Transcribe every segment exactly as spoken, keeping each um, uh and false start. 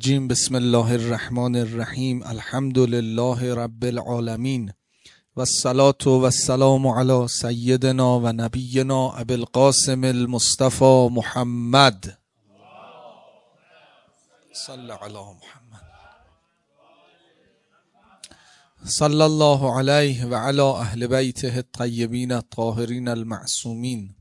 الرجیم. بسم الله الرحمن الرحیم. الحمد لله رب العالمین و الصلاة و السلام علی سیدنا و نبینا ابی القاسم المصطفى محمد صلی علی محمد صلی الله علیه و علی اهل بیته الطیبین الطاهرین المعصومین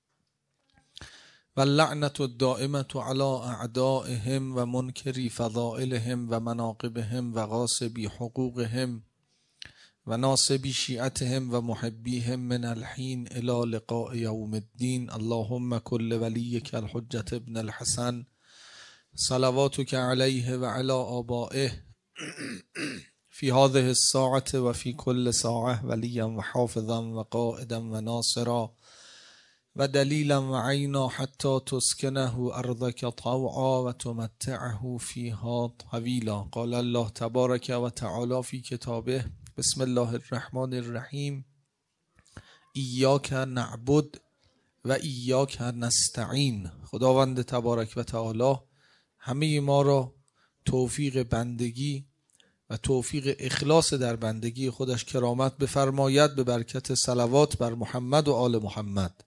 و اللعنة الدائمة على اعدائهم و منکری فضائلهم و مناقبهم و غاصبی حقوقهم و ناصبی شیعتهم و محبیهم من الحین الى لقاء یوم الدین. اللهم کل ولیک الحجة ابن الحسن صلواتک علیه و علی آبائه فی هذه الساعة و فی کل ساعة ولیا و حافظا و قائدا و ناصرا و دلیلا و عینا حتی تسکنه ارضک طوعا و تمتعه فیها طویلا. قال الله تبارک و تعالی فی کتابه بسم الله الرحمن الرحیم ایاک نعبد و ایاک نستعین. خداوند تبارک و تعالی همه ما را توفیق بندگی و توفیق اخلاص در بندگی خودش کرامت بفرماید به برکت صلوات بر محمد و آل محمد.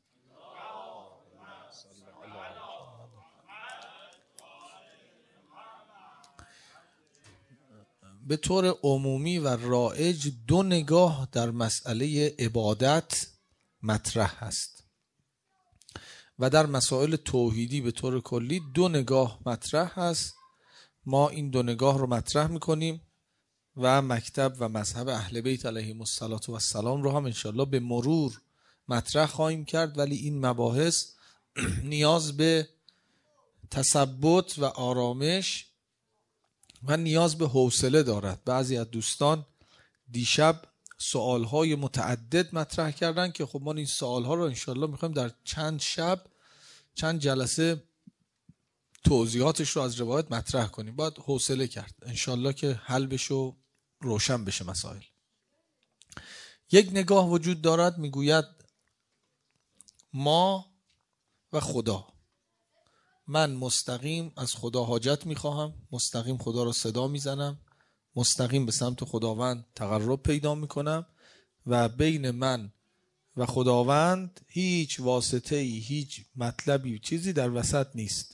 به طور عمومی و رایج دو نگاه در مسئله عبادت مطرح هست و در مسائل توحیدی به طور کلی دو نگاه مطرح هست. ما این دو نگاه رو مطرح میکنیم و مکتب و مذهب اهل بیت علیهم السلام رو هم انشالله به مرور مطرح خواهیم کرد، ولی این مباحث نیاز به تثبت و آرامش و نیاز به حوصله دارد. بعضی از دوستان دیشب سوالهای متعدد مطرح کردن که خب ما این سوالها رو انشالله میخوایم در چند شب چند جلسه توضیحاتش رو از روایت مطرح کنیم. باید حوصله کرد انشالله که حل بشه و روشن بشه مسائل. یک نگاه وجود دارد میگوید ما و خدا، من مستقیم از خدا حاجت میخواهم، مستقیم خدا رو صدا میزنم، مستقیم به سمت خداوند تقرب پیدا میکنم و بین من و خداوند هیچ واسطه ای، هیچ مطلبی، چیزی در وسط نیست.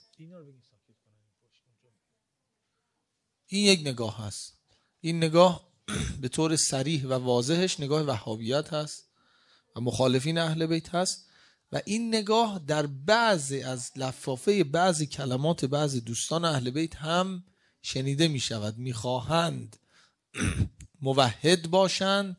این یک نگاه هست. این نگاه به طور صریح و واضحش نگاه وهابیت هست و مخالفین اهل بیت هست و این نگاه در بعضی از لفافه بعضی کلمات بعضی دوستان اهل بیت هم شنیده می شود. می خواهند موحد باشند،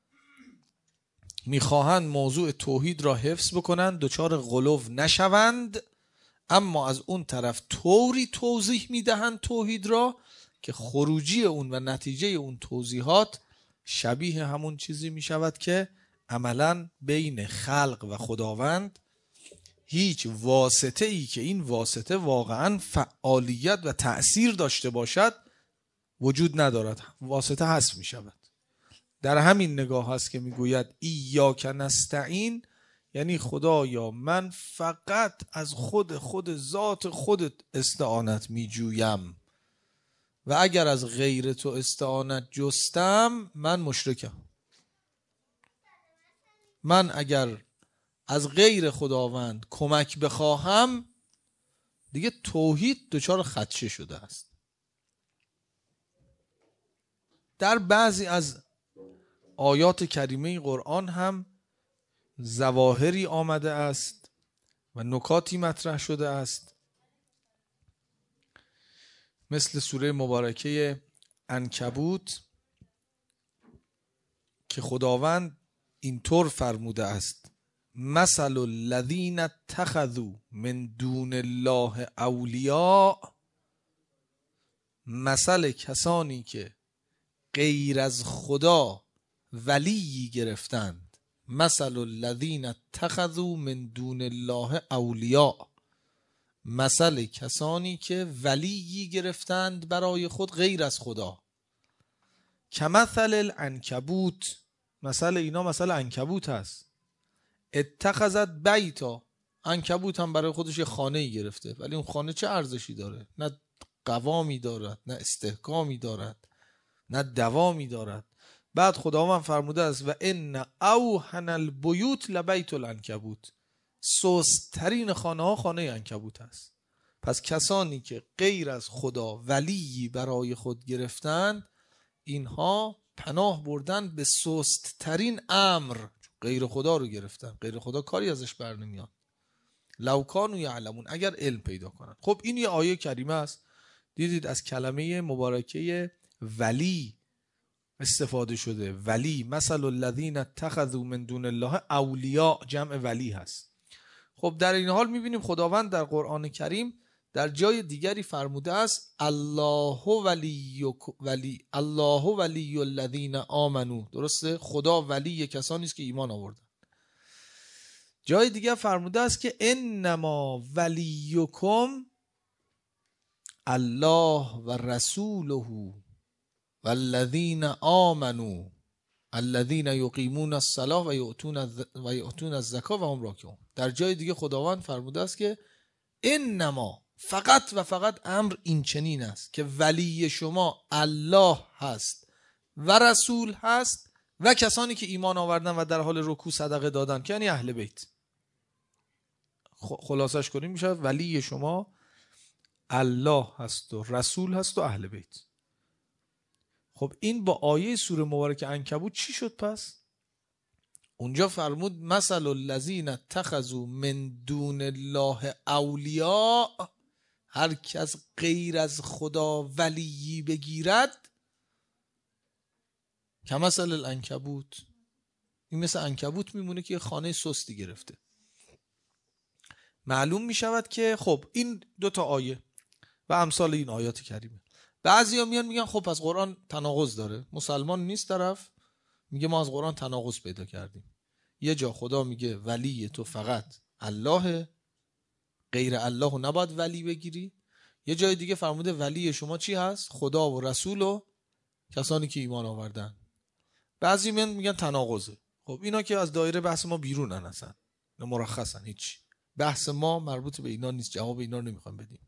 می خواهند موضوع توحید را حفظ بکنند، دچار غلو نشوند، اما از اون طرف طوری توضیح می دهند توحید را که خروجی اون و نتیجه اون توضیحات شبیه همون چیزی می شود که عملاً بین خلق و خداوند هیچ واسطه ای که این واسطه واقعاً فعالیت و تأثیر داشته باشد وجود ندارد، واسطه حذف می شود. در همین نگاه هست که می گوید ایاک نستعین، یعنی خدایا من فقط از خود خود ذات خودت استعانت می جویم و اگر از غیر تو استعانت جستم من مشرکم. من اگر از غیر خداوند کمک بخواهم دیگه توحید دچار خدشه شده است. در بعضی از آیات کریمه قرآن هم ظواهری آمده است و نکاتی مطرح شده است، مثل سوره مبارکه عنکبوت که خداوند اینطور فرموده است مثل الذین اتخذوا من دون الله اولیاء، مثل کسانی که غیر از خدا ولی گرفتند. مثل الذین اتخذوا من دون الله اولیاء، مثل کسانی که ولی گرفتند برای خود غیر از خدا. کمثل العنکبوت، مثل اینا مثل عنکبوت هست. اتخذت بیتا، عنکبوت هم برای خودش یه خانه ای گرفته، ولی اون خانه چه ارزشی داره؟ نه قوامی دارد، نه استحکامی دارد، نه دوامی دارد. بعد خداوند فرموده است و ان اوهن البیوت لبیت العنکبوت، سست‌ترین خانه ها خانه عنکبوت است. پس کسانی که غیر از خدا ولی برای خود گرفتند، اینها پناه بردن به سست‌ترین امر، غیر خدا رو گرفتن. غیر خدا کاری ازش بر نمیاد. لو کانوا یعلمون، اگر علم پیدا کنن. خب این یه آیه کریمه است. دیدید از کلمه مبارکه ولی استفاده شده. ولی مثل الذین اتخذوا من دون الله اولیاء، جمع ولی هست. خب در این حال میبینیم خداوند در قرآن کریم در جای دیگری فرموده است الله ولی ولی الله ولی الذین آمنو. درسته؟ خدا ولی کسانی است که ایمان آوردن. جای دیگر فرموده است که انما ولیکم الله و رسوله والذین آمنوا الذین یقیمون الصلاة و یؤتون و یؤتون الزکاة و هم راکعون. در جای دیگه خداوند فرموده است که انما، فقط و فقط امر این چنین است که ولی شما الله هست و رسول هست و کسانی که ایمان آوردن و در حال رکوع صدقه دادن، که یعنی اهل بیت. خلاصش کنیم میشه ولی شما الله هست و رسول هست و اهل بیت. خب این با آیه سوره مبارکه عنکبوت چی شد پس؟ اونجا فرمود مثل الذین اتخذوا من دون الله اولیاء، هر کس غیر از خدا ولی بگیرد کمثل العنکبوت، این مثل عنکبوت میمونه که یه خانه سستی گرفته. معلوم میشود که خب این دو تا آیه و امثال این آیات کریمه. بعضیا میان میگن خب پس قرآن تناقض داره. مسلمان نیست طرف میگه ما از قرآن تناقض پیدا کردیم. یه جا خدا میگه ولی تو فقط الله، غیر الله و نباید ولی بگیری. یه جای دیگه فرموده ولی شما چی هست؟ خدا و رسول و کسانی که ایمان آوردن. بعضی میان میگن تناقضه. خب اینا که از دایره بحث ما بیرونن، اصلا مرخصن، هیچ بحث ما مربوط به اینا نیست، جواب اینا رو نمیخوام بدیم.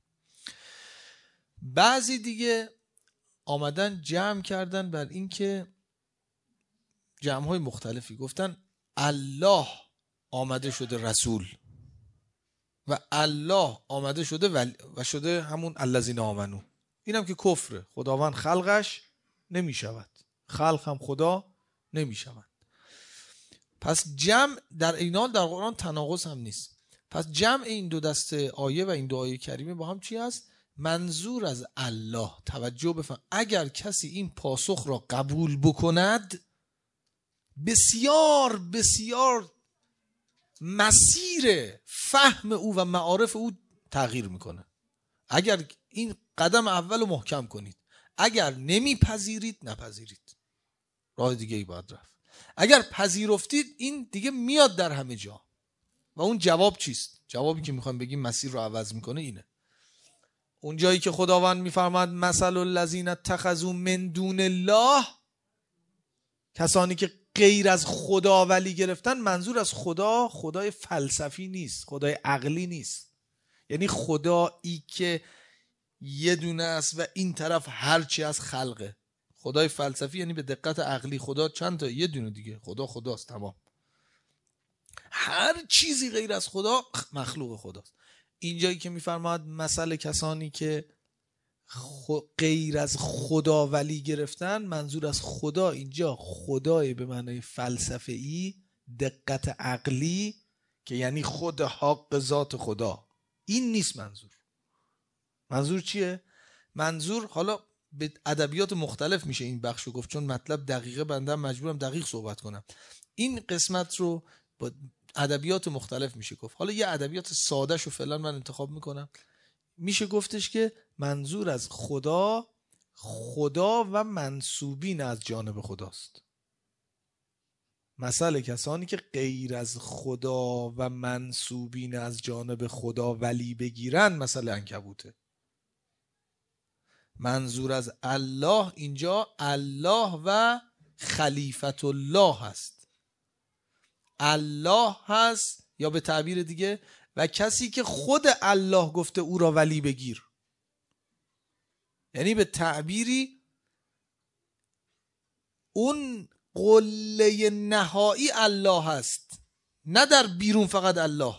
بعضی دیگه آمدن جمع کردن بر این که جمع های مختلفی گفتن الله آمده شده رسول و الله آمده شده ولی و شده همون الذین آمنو. اینم که کفره. خداوند خلقش نمی شود، خلق هم خدا نمی شود. پس جمع در این حال در قرآن تناقض هم نیست. پس جمع این دو دسته آیه و این دو آیه کریمه با هم چی هست؟ منظور از الله، توجه بفرمایید، اگر کسی این پاسخ را قبول بکند بسیار بسیار مسیر فهم او و معارف او تغییر میکنه. اگر این قدم اول رو محکم کنید، اگر نمیپذیرید نپذیرید، راه دیگه ای باید رفت. اگر پذیرفتید این دیگه میاد در همه جا. و اون جواب چیست؟ جوابی که میخوام بگیم مسیر رو عوض میکنه اینه. اون جایی که خداوند میفرماد مثل الذین اتخذوا من دون الله، کسانی که غیر از خدا ولی گرفتن، منظور از خدا خدای فلسفی نیست، خدای عقلی نیست. یعنی خدایی که یه دونه است و این طرف هرچی از خلقه. خدای فلسفی یعنی به دقت عقلی خدا چند تا، یه دونه دیگه، خدا خداست تمام. هر چیزی غیر از خدا مخلوق خداست. اینجایی که میفرماد مثل کسانی که غیر از خدا ولی گرفتن، منظور از خدا اینجا خدای به معنای فلسفه‌ای، دقت عقلی، که یعنی خود حق ذات خدا. این نیست منظور. منظور چیه؟ منظور حالا به ادبیات مختلف میشه این بخشو گفت، چون مطلب دقیقه بنده مجبورم دقیق صحبت کنم. این قسمت رو با ادبیات مختلف میشه گفت. حالا یه ادبیات ساده شو فعلا من انتخاب میکنم. میشه گفتش که منظور از خدا خدا و منسوبین از جانب خداست. مثل کسانی که غیر از خدا و منسوبین از جانب خدا ولی بگیرن مثل عنکبوته. منظور از الله اینجا الله و خلیفت الله هست. الله هست، یا به تعبیر دیگه و کسی که خود الله گفته او را ولی بگیر. یعنی به تعبیری اون قله نهایی الله هست، نه در بیرون فقط الله.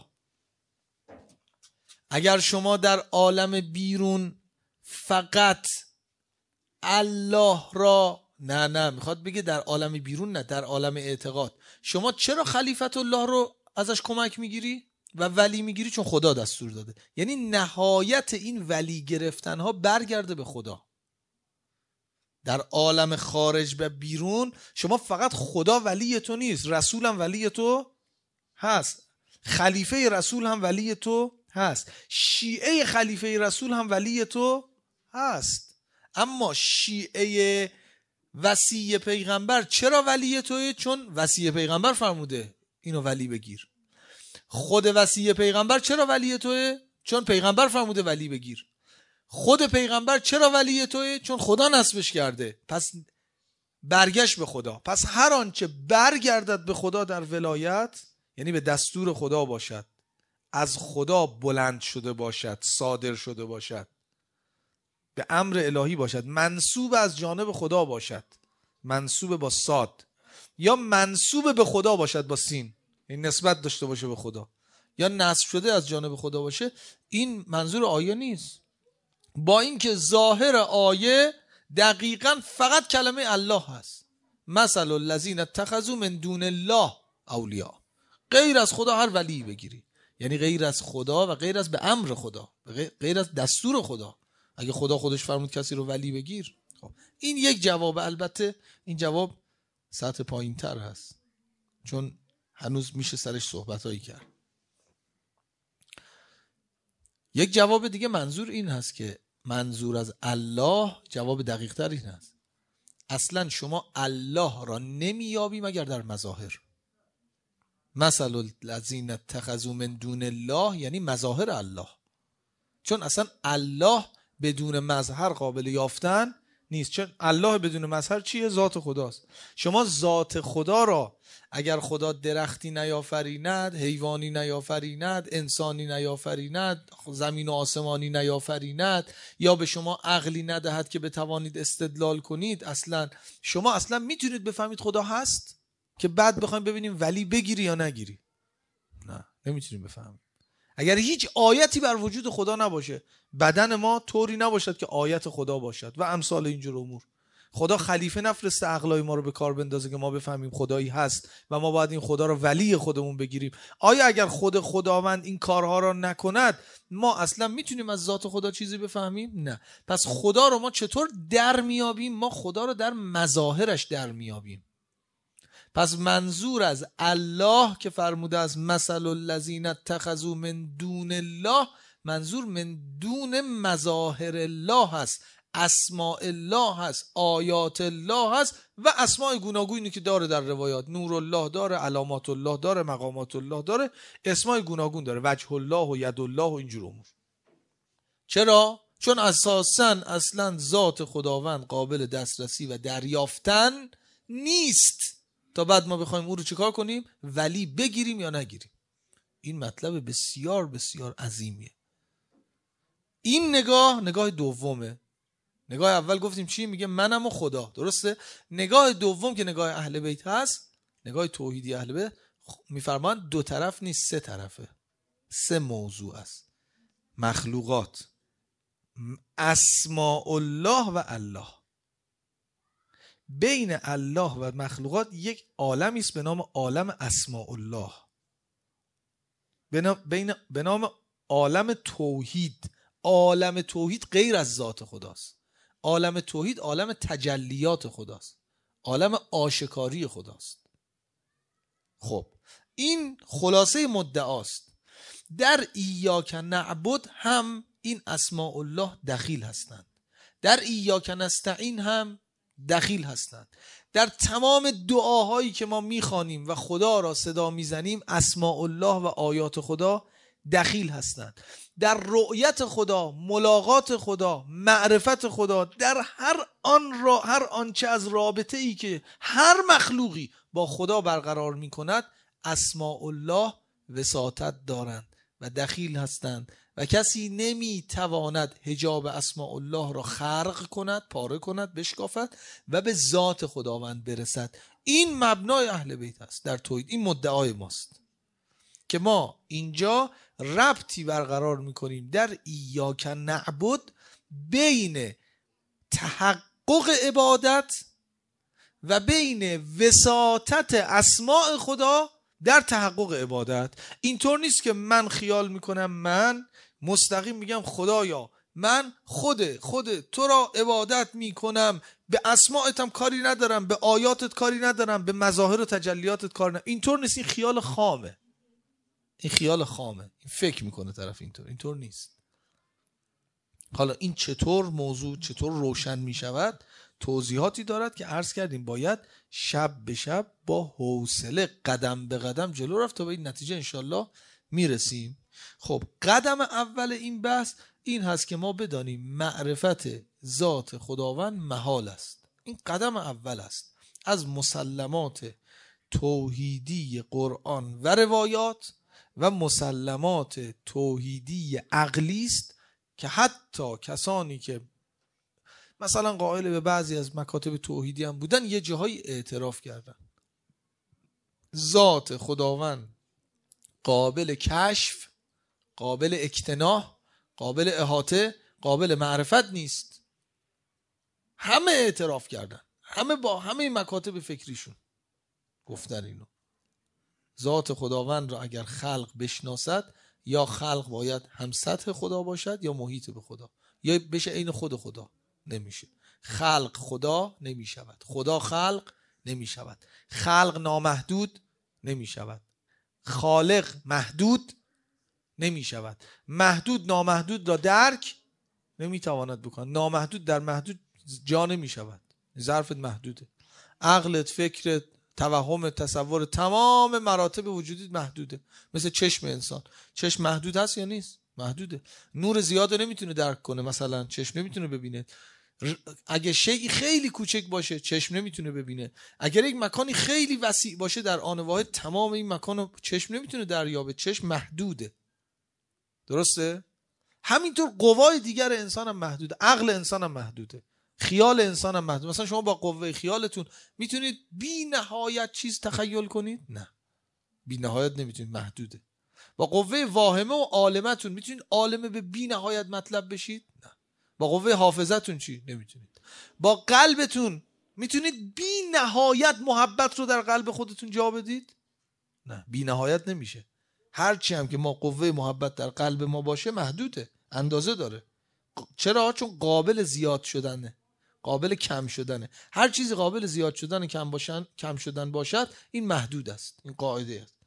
اگر شما در عالم بیرون فقط الله را، نه نه میخواد بگه در عالم بیرون، نه در عالم اعتقاد، شما چرا خلیفت الله رو ازش کمک میگیری و ولی میگیری؟ چون خدا دستور داده. یعنی نهایت این ولی گرفتن ها برگرده به خدا. در عالم خارج و بیرون شما فقط خدا ولی تو نیست، رسول هم ولی تو هست، خلیفه رسول هم ولی تو هست، شیعه خلیفه رسول هم ولی تو هست. اما شیعه وصی پیغمبر چرا ولی توه؟ چون وصی پیغمبر فرموده اینو ولی بگیر. خود وصی پیغمبر چرا ولی توه؟ چون پیغمبر فرموده ولی بگیر. خود پیغمبر چرا ولی توه؟ چون خدا نصبش کرده. پس برگشت به خدا. پس هر آنچه برگردد به خدا در ولایت، یعنی به دستور خدا باشد، از خدا بلند شده باشد، صادر شده باشد، به امر الهی باشد، منسوب از جانب خدا باشد، منسوب با صاد، یا منسوب به خدا باشد با سین، این نسبت داشته باشه به خدا، یا نسب شده از جانب خدا باشه، این منظور آیه نیست. با اینکه ظاهر آیه دقیقاً فقط کلمه الله هست. مثل الذین اتخذوا من دون الله اولیاء، غیر از خدا هر ولی بگیری، یعنی غیر از خدا و غیر از به امر خدا، غیر از دستور خدا. اگه خدا خودش فرمود کسی رو ولی بگیر، خب این یک جواب. البته این جواب سطح پایین تر هست، چون هنوز میشه سرش صحبت هایی کرد. یک جواب دیگه منظور این هست که منظور از الله، جواب دقیق تر این هست، اصلا شما الله را نمیابی مگر در مظاهر. مثل الذین اتخذوا من دون الله یعنی مظاهر الله، چون اصلا الله بدون مظهر قابل یافتن نیست. چون الله بدون مظهر چیه؟ ذات خداست. شما ذات خدا را اگر خدا درختی نیافریند، حیوانی نیافریند، انسانی نیافریند، زمین و آسمانی نیافریند، یا به شما عقلی ندهد که بتوانید استدلال کنید، اصلا شما اصلا میتونید بفهمید خدا هست که بعد بخوایم ببینیم ولی بگیری یا نگیری؟ نه، نمیتونیم بفهمیم. اگر هیچ آیتی بر وجود خدا نباشه، بدن ما طوری نباشد که آیت خدا باشد و امثال اینجور امور. خدا خلیفه نفرسته عقلای ما رو به کار بندازه که ما بفهمیم خدایی هست و ما باید این خدا رو ولی خودمون بگیریم. آیا اگر خود خداوند این کارها را نکند ما اصلا میتونیم از ذات خدا چیزی بفهمیم؟ نه. پس خدا رو ما چطور در میابیم؟ ما خدا رو در مظاهرش در میابیم. پس منظور از الله که فرموده از مثل الذین اتخذوا من دون الله، منظور من دون مظاهر الله هست، اسماء الله هست، آیات الله هست و اسماء گوناگونی که داره در روایات. نور الله داره، علامات الله داره، مقامات الله داره، اسماء گوناگون داره، وجه الله و ید الله و اینجور امور. چرا؟ چون اساساً اصلا ذات خداوند قابل دسترسی و دریافتن نیست تا بعد ما بخوایم او رو چیکار کنیم؟ ولی بگیریم یا نگیریم. این مطلب بسیار بسیار عظیمیه. این نگاه نگاه دومه. نگاه اول گفتیم چی؟ میگه منم و خدا، درسته؟ نگاه دوم که نگاه اهل بیت هست، نگاه توحیدی اهل بیت، میفرمان دو طرف نیست، سه طرفه، سه موضوع است: مخلوقات، اسماء الله و الله. بین الله و مخلوقات یک عالمی است به نام عالم اسماء الله، به نام عالم توحید. عالم توحید غیر از ذات خداست. عالم توحید عالم تجلیات خداست، عالم آشکاری خداست. خب این خلاصه مدعاست. در ایاک نعبد هم این اسماء الله دخیل هستند، در ایاک نستعین هم دخیل هستند. در تمام دعاهایی که ما میخوانیم و خدا را صدا میزنیم اسماء الله و آیات خدا دخیل هستند. در رؤیت خدا، ملاقات خدا، معرفت خدا، در هر آن را هر آنچه از رابطه ای که هر مخلوقی با خدا برقرار می کند اسماء الله وساطت دارند و دخیل هستند و و کسی نمیتواند حجاب اسماء الله را خرق کند، پاره کند، بشکافد و به ذات خداوند برسد. این مبنای اهل بیت است در توحید. این مدعای ماست که ما اینجا ربطی برقرار میکنیم در ایاک نعبد بین تحقق عبادت و بین وساطت اسماء خدا در تحقق عبادت. اینطور نیست که من خیال میکنم من مستقیم میگم خدایا من خود خود تو را عبادت میکنم، به اسماءتم کاری ندارم، به آیاتت کاری ندارم، به مظاهر و تجلیاتت کاری ندارم. اینطور نیست. این خیال خامه. این خیال خامه. این فکر میکنه طرف اینطور. اینطور نیست. حالا این چطور موضوع چطور روشن میشود؟ توضیحاتی دارد که عرض کردیم باید شب به شب با حوصله قدم به قدم جلو رفت تا به این نتیجه انشالله میرسیم. خب قدم اول این بحث این هست که ما بدانیم معرفت ذات خداوند محال است. این قدم اول است از مسلمات توحیدی قرآن و روایات و مسلمات توحیدی عقلی است که حتی کسانی که مثلا قائل به بعضی از مکاتب توحیدی هم بودن یه جاهای اعتراف کردن ذات خداوند قابل کشف، قابل اکتناح، قابل احاطه، قابل معرفت نیست. همه اعتراف کردن، همه با همه مکاتب فکریشون گفتن اینو. ذات خداوند را اگر خلق بشناسد، یا خلق باید هم سطح خدا باشد یا محیط به خدا، یا بشه عین خود خدا. نمیشه. خلق خدا نمیشود، خدا خلق نمیشود، خلق نامحدود نمیشود، خالق محدود نمیشود، محدود نامحدود را درک نمیتواند بکن، نامحدود در محدود جا نمیشود، ظرفت محدوده، عقلت، فکرت، توهم، تصور، تمام مراتب وجودیت محدوده. مثل چشم انسان، چشم محدود هست یا نیست؟ محدوده. نور زیاد نمیتونه درک کنه، مثلا چشم نمیتونه ببینه. اگه شیء خیلی کوچک باشه چشم نمیتونه ببینه. اگر یک مکانی خیلی وسیع باشه در آن واحد تمام این مکانو چشم نمیتونه دریابه. چشم محدوده. درسته؟ همینطور قوای دیگر انسان هم محدوده، عقل انسان هم محدوده، خیال انسان هم محدود. مثلا شما با قوه خیالتون میتونید بی نهایت چیز تخیل کنید؟ نه، بی نهایت نمیتونید، محدوده. با قوه واهمه و عالمتون میتونید عالمه به بی نهایت مطلب بشید؟ نه. با قوه حافظتون چی؟ نمیتونید. با قلبتون میتونید بی نهایت محبت رو در قلب خودتون جا بدید؟ نه، بی نهایت نمیشه. هرچی هم که ما قوه محبت در قلب ما باشه محدوده، اندازه داره. چرا؟ چون قابل زیاد شدنه، قابل کم شدنه. هر چیزی قابل زیاد شدن کم باشن، کم شدن باشد، این محدود است. این قاعده است.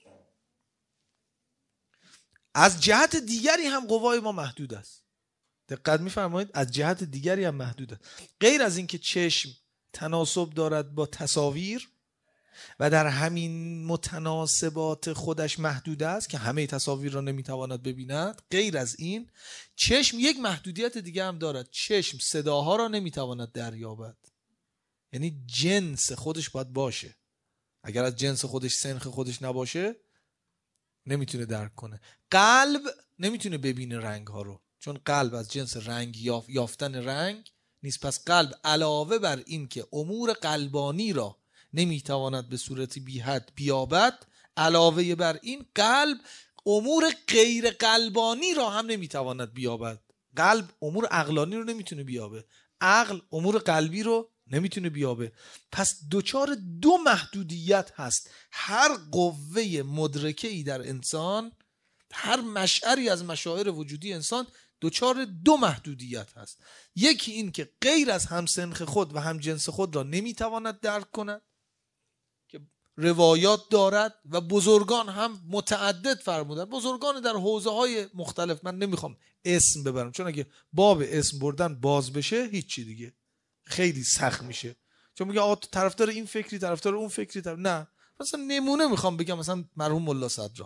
از جهت دیگری هم قوای ما محدود است. دقت می‌فرمایید؟ از جهت دیگری هم محدود است. غیر از اینکه چشم تناسب دارد با تصاویر و در همین متناسبات خودش محدود است که همه تصاویر را نمیتواند ببیند، غیر از این چشم یک محدودیت دیگه هم دارد. چشم صداها را نمیتواند دریابد. یعنی جنس خودش باید باشه. اگر از جنس خودش، سنخ خودش نباشه نمیتونه درک کنه. قلب نمیتونه ببینه رنگ ها رو، چون قلب از جنس رنگ یاف... یافتن رنگ نیست. پس قلب علاوه بر این که امور قلبانی را نمیتواند به صورتی بی حد بیابد، علاوه بر این قلب امور غیر قلبانی را هم نمیتواند بیابد. قلب امور عقلانی رو نمیتونه بیابه، عقل امور قلبی رو نمیتونه بیابه. پس دوچار دو محدودیت هست. هر قوه مدرکه‌ای در انسان، هر مشعری از مشاعر وجودی انسان دوچار دو محدودیت هست. یکی این که غیر از همسنخ خود و هم جنس خود را نمیتواند درک کند که روایات دارد و بزرگان هم متعدد فرمودن، بزرگان در حوزه های مختلف. من نمیخوام اسم ببرم، چون اگه باب اسم بردن باز بشه هیچی دیگه خیلی سخت میشه. چون میگه آقا طرفدار این فکری، طرفدار اون فکری، طرف... نه. مثلا نمونه میخوام بگم، مثلا مرحوم ملا صدرا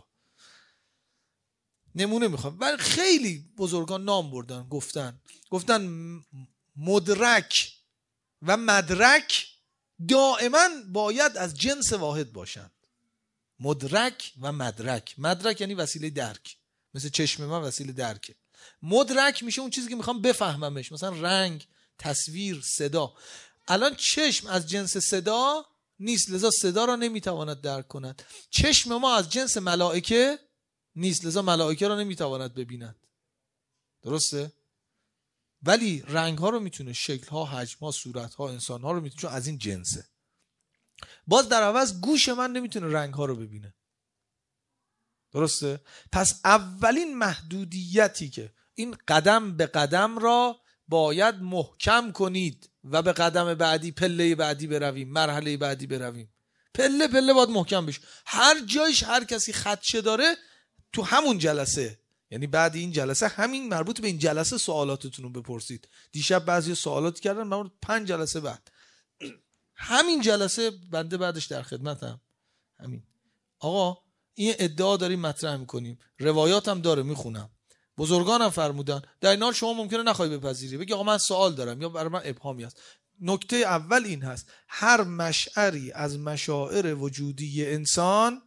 نمونه میخوام، ولی خیلی بزرگان نام بردن، گفتن گفتن مدرک و مدرک دائما باید از جنس واحد باشند. مدرک و مدرک، مدرک یعنی وسیله درک، مثل چشم من وسیله درکه. مدرک میشه اون چیزی که میخوام بفهممش، مثلا رنگ، تصویر، صدا. الان چشم از جنس صدا نیست، لذا صدا را نمیتواند درک کند. چشم ما از جنس ملائکه نیست، لذا ملائکه را نمیتواند ببیند. درسته؟ ولی رنگ ها رو میتونه، شکل ها، حجم ها، صورت ها، انسان ها رو میتونه، چون از این جنسه. باز در عوض گوش من نمیتونه رنگ ها رو ببینه. درسته؟ پس اولین محدودیتی که این قدم به قدم را باید محکم کنید و به قدم بعدی، پله بعدی برویم، مرحله بعدی برویم. پله پله باید محکم بشه. هر جایش هر کسی خدشه داره تو همون جلسه، یعنی بعد این جلسه، همین مربوط به این جلسه سوالاتتون رو بپرسید. دیشب بعضی سوالات کردن، من پنج جلسه بعد همین جلسه بنده بعدش در خدمتم. همین آقا این ادعا داریم مطرح میکنیم، روایات هم داره میخونم، بزرگان هم فرمودن، در این حال شما ممکنه نخوای بپذیری، بگی آقا من سوال دارم یا برای من ابهامی است. نکته اول این هست، هر مشعری از مشاعر وجودی انسان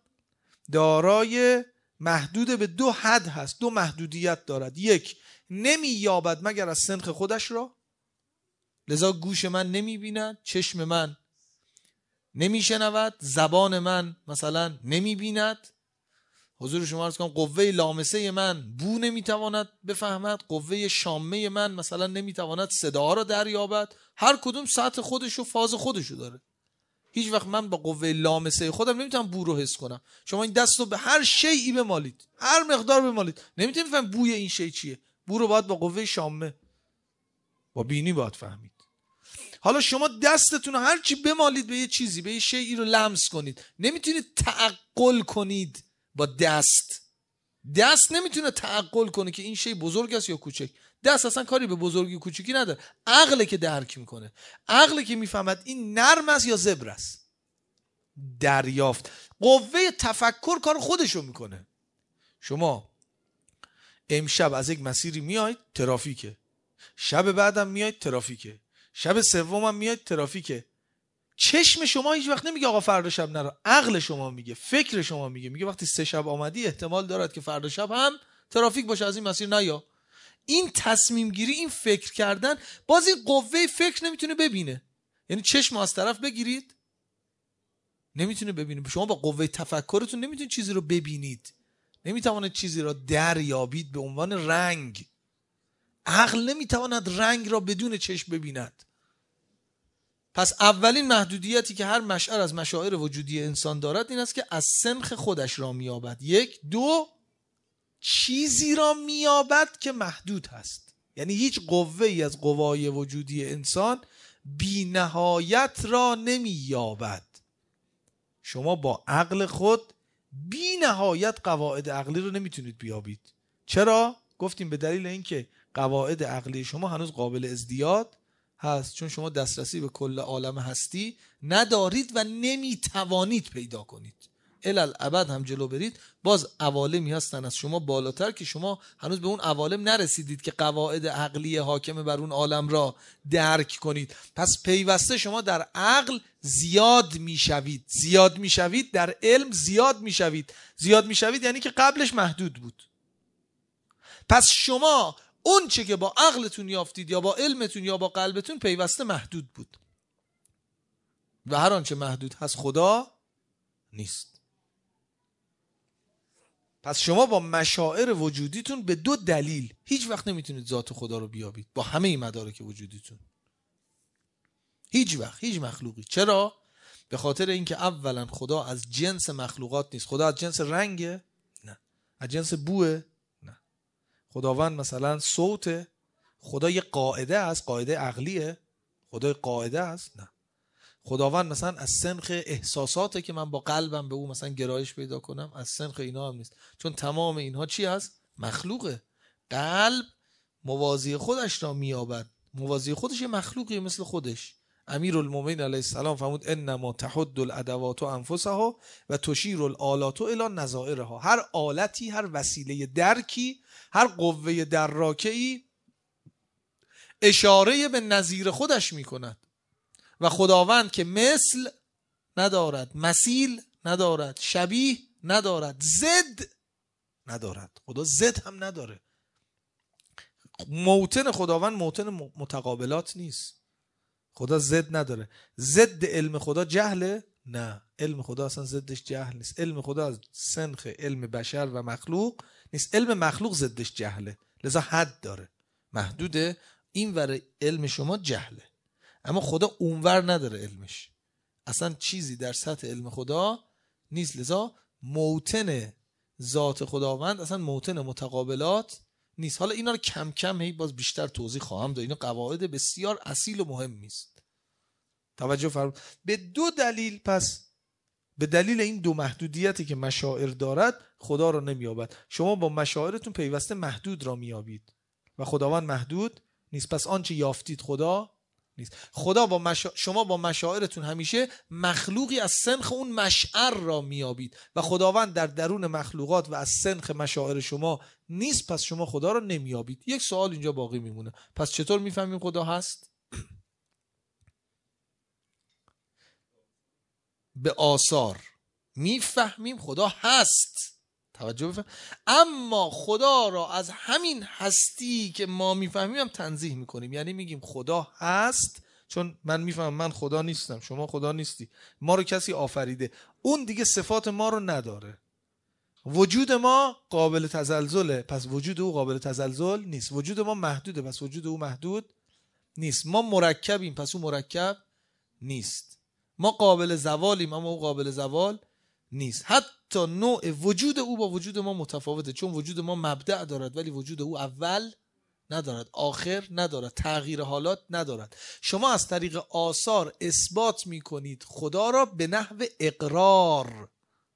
دارای محدود به دو حد هست، دو محدودیت دارد. یک، نمی یابد مگر از سنخ خودش را، لذا گوش من نمی بیند، چشم من نمی شنود، زبان من مثلا نمی بیند، حضور شما عرض کنم قوه لامسه من بو نمیتواند بفهمد، قوه شامه من مثلا نمیتواند صدا را دریابد. هر کدوم سطح خودش و فاز خودشو داره. هیچ وقت من با قوه لامسه خودم نمیتونم بو رو حس کنم. شما این دست رو به هر شیئی بمالید، هر مقدار بمالید، نمیتونید بفهمید بوی این شی چیه. بو رو باید با قوه شامه، با بینی باید فهمید. حالا شما دستتون رو هر چی بمالید به یه چیزی، به یه شیئی رو لمس کنید، نمیتونید تعقل کنید با دست. دست نمیتونه تعقل کنه که این شی بزرگ است یا کوچک. دست اصلا کاری به بزرگی و کوچکی نداره. عقله که درک میکنه، عقله که میفهمد این نرم است یا زبر است. دریافت، قوه تفکر کار خودشو میکنه. شما امشب از یک مسیری میاید، ترافیکه. شب بعدم میاید، ترافیکه. شب سومم میاید، ترافیکه. چشم شما هیچ وقت نمیگه آقا فردا شب نرو، عقل شما میگه، فکر شما میگه، میگه وقتی سه شب آمدی احتمال دارد که فردا شب هم ترافیک باشه، از این مسیر نیا. این تصمیم گیری، این فکر کردن، باز این قوه فکر نمیتونه ببینه. یعنی چشم از طرف بگیرید نمیتونه ببینه. شما با قوه تفکرتون نمیتونید چیزی رو ببینید، نمیتواند چیزی را دریابید به عنوان رنگ. عقل نمیتواند رنگ را بدون چشم ببیند. پس اولین محدودیتی که هر مشعر از مشاعر وجودی انسان دارد این است که از سنخ خودش را میابد. یک. دو، چیزی را میابد که محدود هست. یعنی هیچ قوه‌ای از قوای وجودی انسان بی نهایت را نمیابد. شما با عقل خود بی نهایت قواعد عقلی رو نمیتونید بیابید. چرا؟ گفتیم به دلیل اینکه قواعد عقلی شما هنوز قابل ازدیاد هست، چون شما دسترسی به کل عالم هستی ندارید و نمیتوانید پیدا کنید. الالعبد هم جلو برید باز عوالمی هستن از شما بالاتر که شما هنوز به اون عوالم نرسیدید که قواعد عقلی حاکم بر اون عالم را درک کنید. پس پیوسته شما در عقل زیاد میشوید، زیاد میشوید در علم، زیاد میشوید. زیاد میشوید یعنی که قبلش محدود بود. پس شما اون چه که با عقلتون یافتید یا با علمتون یا با قلبتون پیوسته محدود بود و هر آنچه محدود هست خدا نیست. پس شما با مشاعر وجودیتون به دو دلیل هیچ وقت نمیتونید ذات خدا رو بیابید، با همه این مدارک وجودیتون هیچ وقت، هیچ مخلوقی. چرا؟ به خاطر اینکه اولا خدا از جنس مخلوقات نیست. خدا از جنس رنگه؟ نه. از جنس بوه؟ نه. خداوند مثلا صوته؟ خدا یه قاعده است، قاعده عقلیه؟ خدا قاعده است؟ نه. خداوند مثلا از سنخ احساساته که من با قلبم به او مثلا گرایش پیدا کنم؟ از سنخ اینا هم نیست، چون تمام اینها چی هست؟ مخلوقه. قلب موازی خودش را میابد، موازی خودش یه مخلوقی مثل خودش. امیرالمومنین علیه السلام فرمود انما تحد الادوات انفسها و تشیر الالات الی نظائرها. هر آلتی، هر وسیله درکی، هر قوه دراکه‌ای اشاره به نظیر خودش میکند و خداوند که مثل ندارد، مثیل ندارد، شبیه ندارد، ضد ندارد. خدا ضد هم نداره. موطن خداوند موطن متقابلات نیست. خدا ضد نداره. ضد علم خدا جهله؟ نه، علم خدا اصلا ضدش جهل نیست. علم خدا از سنخ علم بشر و مخلوق نیست. علم مخلوق ضدش جهله، لذا حد داره، محدوده. این ور علم شما جهله، اما خدا اونور نداره علمش. اصلا چیزی در سطح علم خدا نیست. لذا موطن ذات خداوند اصلا موطن متقابلات نیست. حالا اینا رو کم کم هی باز بیشتر توضیح خواهم داد. اینا قواعد بسیار اصیل و مهمی است. توجه فرمایید. به دو دلیل، پس به دلیل این دو محدودیتی که مشاعر دارد خدا را نمیابد. شما با مشاعرتون پیوسته محدود را میابید و خداوند محدود نیست. پس آنچه یافتید خدا نیست. خدا با مشا... شما با مشاعرتون همیشه مخلوقی از سنخ اون مشعر را میابید و خداوند در درون مخلوقات و از سنخ مشاعر شما نیست. پس شما خدا را نمیابید. یک سوال اینجا باقی میمونه، پس چطور میفهمیم خدا هست؟ به آثار میفهمیم خدا هست. توجه بفهم. اما خدا را از همین هستی که ما میفهمیم هم تنزیه میکنیم. یعنی میگیم خدا هست، چون من میفهمم من خدا نیستم، شما خدا نیستی، ما رو کسی آفریده، اون دیگه صفات ما رو نداره. وجود ما قابل تزلزله، پس وجود او قابل تزلزل نیست. وجود ما محدوده، پس وجود او محدود نیست. ما مرکبیم، پس او مرکب نیست. ما قابل زوالیم، اما او قابل زوال نیست. حتی نوع وجود او با وجود ما متفاوته، چون وجود ما مبدأ دارد ولی وجود او اول ندارد، آخر ندارد، تغییر حالات ندارد. شما از طریق آثار اثبات میکنید خدا را به نحو اقرار.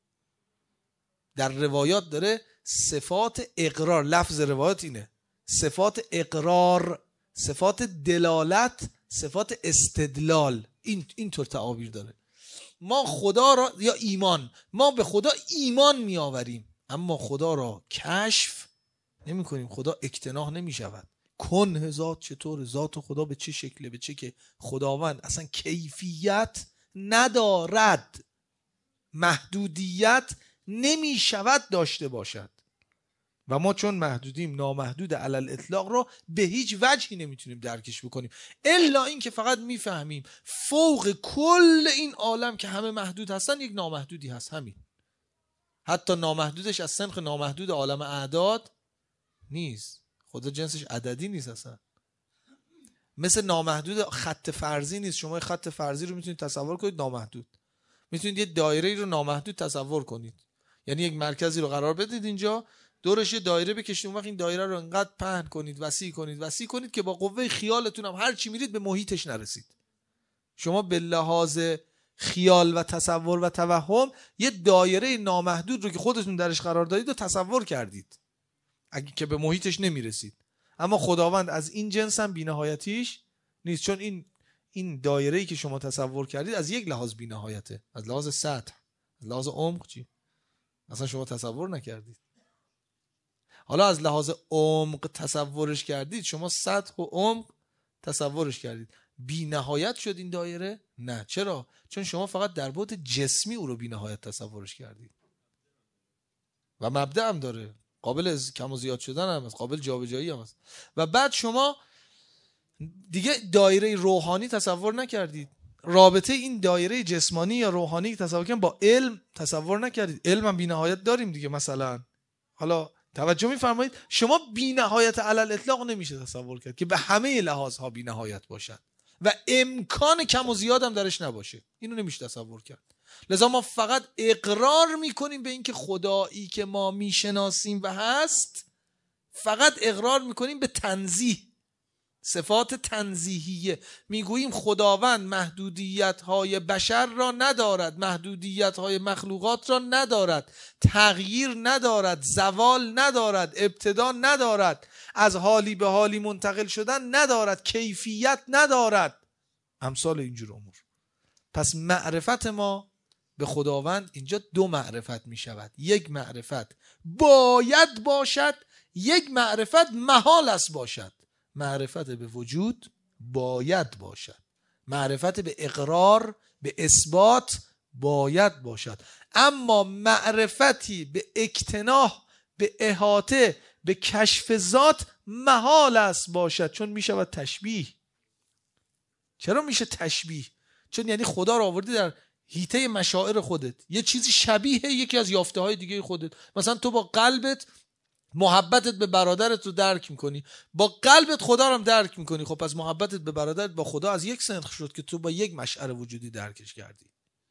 در روایات داره صفات اقرار، لفظ روایات اینه، صفات اقرار، صفات دلالت، صفات استدلال، این اینطور تعابیر داره. ما خدا را، یا ایمان، ما به خدا ایمان می آوریم اما خدا را کشف نمی کنیم. خدا اکتناح نمی شود. کنه ذات چطور، ذات خدا به چه شکله، به چه که خداوند اصلا کیفیت ندارد، محدودیت نمی شود داشته باشد و ما چون محدودیم نامحدود علل اطلاق رو به هیچ وجهی نمیتونیم درکش بکنیم، الا این که فقط میفهمیم فوق کل این عالم که همه محدود هستن یک نامحدودی هست. همین. حتی نامحدودش از سنخ نامحدود عالم اعداد نیست. خدا جنسش عددی نیست اصلا. مثل نامحدود خط فرضی نیست. شما خط فرضی رو میتونید تصور کنید نامحدود، میتونید یه دایره رو نامحدود تصور کنید. یعنی یک مرکزی رو قرار بدید اینجا، دورش یه دایره بکشید، اون وقت این دایره رو انقدر پهن کنید، وسیع کنید وسیع کنید که با قوه خیالتون هم هر چی میرید به محیطش نرسید. شما به لحاظ خیال و تصور و توهم یه دایره نامحدود رو که خودتون درش قرار دادید رو تصور کردید اگه که به محیطش نمیرسید. اما خداوند از این جنس هم بی‌نهایتیش نیست، چون این این دایره‌ای که شما تصور کردید از یک لحاظ بی‌نهایته، از لحاظ سطح، از لحاظ عمق چی؟ اصلا شما تصور نکردید. حالا از لحاظ عمق تصورش کردید، شما سطح و عمق تصورش کردید، بی نهایت شد این دایره؟ نه. چرا؟ چون شما فقط در بعد جسمی او رو بی نهایت تصورش کردید و مبدأ هم داره، قابل از کم و زیاد شدن هم هست، قابل جابجایی هم هست. و بعد شما دیگه دایره روحانی تصور نکردید، رابطه این دایره جسمانی یا روحانی تصور کردن با علم تصور نکردید. علم هم بی نهایت داریم دیگه. مثلا حالا توجه می‌فرمایید، شما بی نهایت علل اطلاق نمیشه تصور کرد که به همه لحاظها بی نهایت باشد و امکان کم و زیاد هم درش نباشه. اینو نمیشه تصور کرد. لذا ما فقط اقرار میکنیم به اینکه خدایی که ما میشناسیم و هست، فقط اقرار میکنیم به تنزیه، صفات تنزیهیه. میگوییم خداوند محدودیت‌های بشر را ندارد، محدودیت‌های مخلوقات را ندارد، تغییر ندارد، زوال ندارد، ابتدا ندارد، از حالی به حالی منتقل شدن ندارد، کیفیت ندارد، امثال اینجور امور. پس معرفت ما به خداوند اینجا دو معرفت می شود. یک معرفت باید باشد، یک معرفت محال است باشد. معرفت به وجود باید باشد، معرفت به اقرار، به اثبات باید باشد. اما معرفتی به اکتناح به احاطه به کشف ذات محال است باشد، چون می شود تشبیه. چرا میشه تشبیه؟ چون یعنی خدا رو آوردی در حیطه مشاعر خودت، یه چیزی شبیه یکی از یافته های دیگه خودت. مثلا تو با قلبت محبتت به برادرت رو درک میکنی، با قلبت خدا رو هم درک میکنی. خب پس محبتت به برادرت با خدا از یک سنخ شد که تو با یک مشعر وجودی درکش کردی.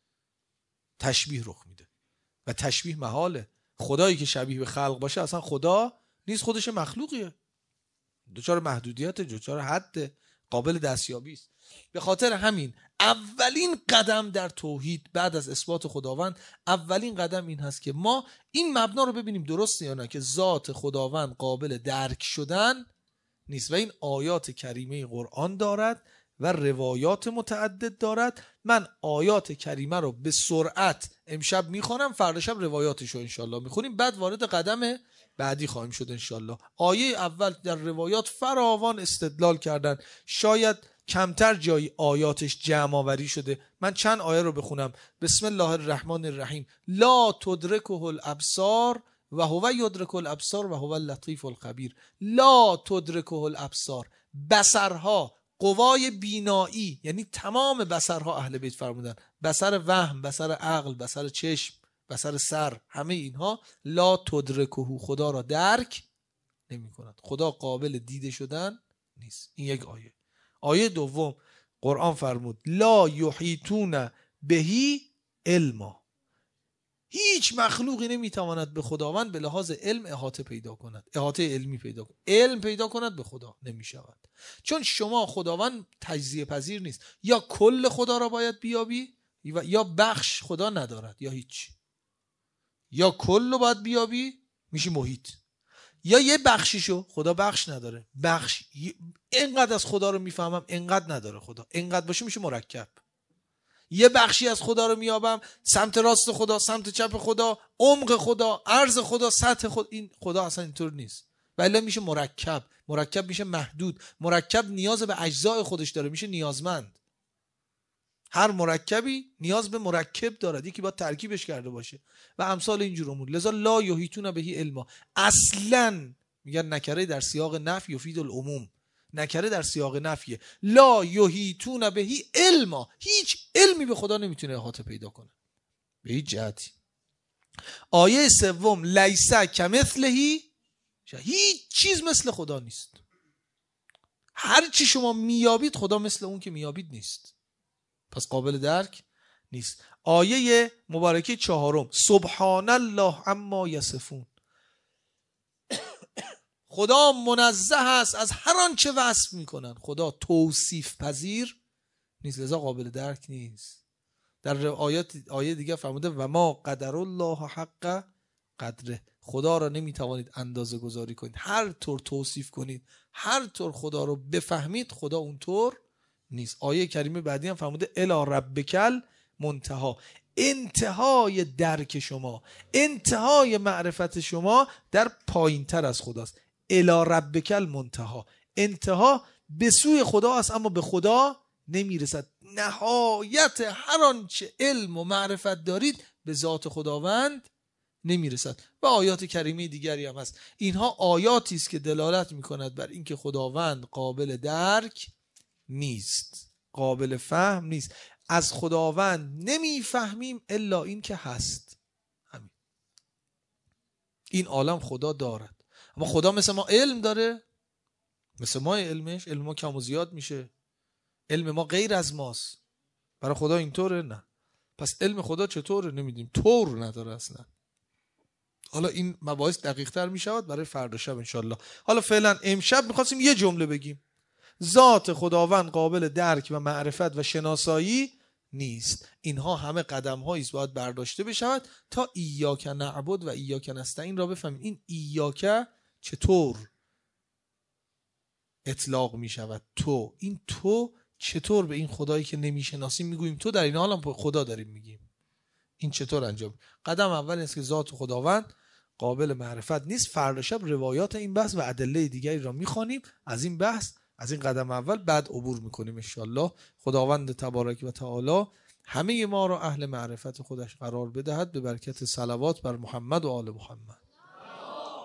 تشبیه رخ میده و تشبیه محاله. خدایی که شبیه به خلق باشه اصلا خدا نیست، خودش مخلوقیه، دچار محدودیت، دچار حد، قابل دستیابی است. به خاطر همین اولین قدم در توحید بعد از اثبات خداوند، اولین قدم این هست که ما این مبنا رو ببینیم درسته یا نه، که ذات خداوند قابل درک شدن نیست. و این آیات کریمه قرآن دارد و روایات متعدد دارد. من آیات کریمه رو به سرعت امشب میخوانم، فردا شب روایاتش رو انشالله میخونیم، بعد وارد قدم بعدی خواهیم شد انشالله. آیه اول در روایات فراوان استدلال کردن، شاید کمتر جای آیاتش جمع آوری شده. من چند آیه رو بخونم. بسم الله الرحمن الرحیم. لا تدرکه الابصار و هو یدرک الابصار و هو اللطیف الخبیر. لا تدرکه الابصار، بصرها، قوای بینایی، یعنی تمام بصرها اهل بیت فرمودن، بصر وهم، بصر عقل، بصر چشم، بصر سر، همه اینها لا تدرکه، خدا را درک نمی کند. خدا قابل دیده شدن نیست. این یک آیه. آیه دوم قرآن فرمود لا یحیطون بهی علما، هیچ مخلوقی نمیتواند به خداوند به لحاظ علم احاطه پیدا کند، احاطه علمی پیدا کند، علم پیدا کند به خدا نمیشود. چون شما خداوند تجزیه پذیر نیست، یا کل خدا را باید بیابی یا بخش خدا ندارد، یا هیچ، یا کل رو باید بیابی میشی محیط، یا یه بخشیشو، خدا بخش نداره، بخش اینقدر از خدا رو میفهمم اینقدر نداره خدا، اینقدر باشه میشه مرکب. یه بخشی از خدا رو میابم، سمت راست خدا، سمت چپ خدا، عمق خدا، عرض خدا، سطح خدا. این خدا اصلا اینطور نیست، ولی میشه مرکب. مرکب میشه محدود. مرکب نیاز به اجزای خودش داره، میشه نیازمند. هر مرکبی نیاز به مرکب دارد، یکی باید ترکیبش کرده باشه و امثال اینجور امور. لذا لا یحیطون بهی علما، اصلا میگن نکره در سیاق نفی یفید العموم، نکره در سیاق نفیه. لا یحیطون بهی علما، هیچ علمی به خدا نمیتونه احاطه پیدا کنه به هیچ جهتی. آیه سوم لیس کمثله، هیچ چیز مثل خدا نیست. هر چی شما میابید خدا مثل اون که میابید نیست، پس قابل درک نیست. آیه مبارکه چهارم سبحان الله عما یصفون، خدا منزه است از هر آنچه وصف میکنن. خدا توصیف پذیر نیست، لذا قابل درک نیست. در آیات آیه دیگه فرموده و ما قدر الله حق قدره، خدا را نمیتوانید اندازه گذاری کنید. هر طور توصیف کنید، هر طور خدا رو بفهمید، خدا اونطور نیست. آیه کریمه بعدی هم فرموده الی ربک المنتهی، انتهای درک شما، انتهای معرفت شما در پایین تر از خداست. الی ربک المنتهی، انتها به سوی خدا است اما به خدا نمیرسد. نهایت هر آنچه علم و معرفت دارید به ذات خداوند نمیرسد. و آیات کریمه دیگری هم هست. اینها آیاتی است که دلالت میکند بر اینکه خداوند قابل درک نیست، قابل فهم نیست. از خداوند نمیفهمیم الا این که هست. همین. این عالم خدا دارد، اما خدا مثل ما علم داره؟ مثل ما علمش، علم ما کم و زیاد میشه، علم ما غیر از ماست. برای خدا اینطوره؟ نه. پس علم خدا چطوره؟ نمیدیم، طور نداره اصلا. حالا این مباحث دقیق تر میشود برای فردا شب انشالله. حالا فعلا امشب میخواستیم یه جمله بگیم، ذات خداوند قابل درک و معرفت و شناسایی نیست. اینها همه قدم هایی است باید برداشته بشود تا ایاک نعبد و ایاک نستعین را بفهمیم. این ایاک چطور اطلاق می شود؟ تو، این تو چطور به این خدایی که نمیشناسیم میگوییم تو، در این حال هم خدا داریم میگیم؟ این چطور انجام؟ قدم اول است که ذات خداوند قابل معرفت نیست. فردا شب روایات این بحث و ادله دیگری را میخوانیم از این بحث، از این قدم اول، بعد عبور میکنیم انشالله. خداوند تبارک و تعالی همه ما را اهل معرفت خودش قرار بدهد به برکت صلوات بر محمد و آل محمد.